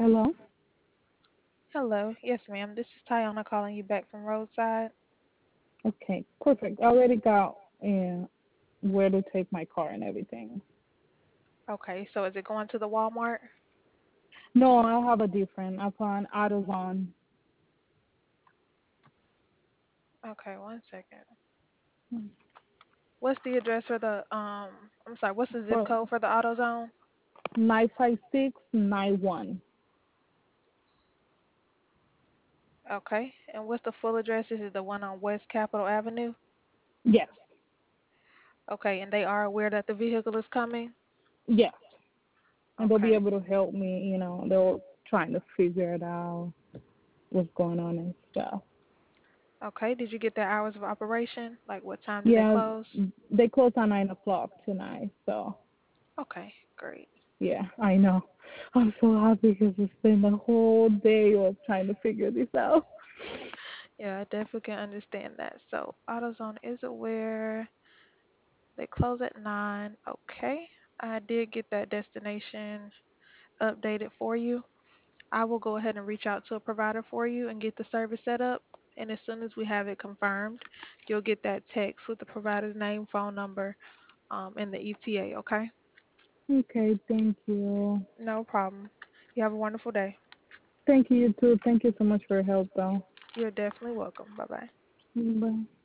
Hello? Hello. Yes, ma'am. This is Tiana calling you back from Roadside. Okay, perfect. I already got where to take my car and everything. Okay, so is it going to the Walmart? No, I have a different. I found AutoZone. Okay, one second. What's the address for the I'm sorry, what's the zip For code for the AutoZone? 95691. Okay. And what's the full address? This is the one on West Capitol Avenue. Yes, Okay, and they are aware that the vehicle is coming? yes. And they'll be Okay. able to help me, they're trying to figure it out, what's going on and stuff. Okay. Did you get their hours of operation? Like what time do they Yeah, close? they close at 9 o'clock tonight, so Okay, great. yeah, I know. I'm so happy because it's been the whole day of trying to figure this out. Yeah, I definitely can understand that. So AutoZone is aware. They close at 9. Okay. I did get that destination updated for you. I will go ahead and reach out to a provider for you and get the service set up. And as soon as we have it confirmed, you'll get that text with the provider's name, phone number, and the ETA, okay? Okay, thank you. No problem. You have a wonderful day. Thank you, you too. Thank you so much for your help, though. You're definitely welcome. Bye bye. Bye.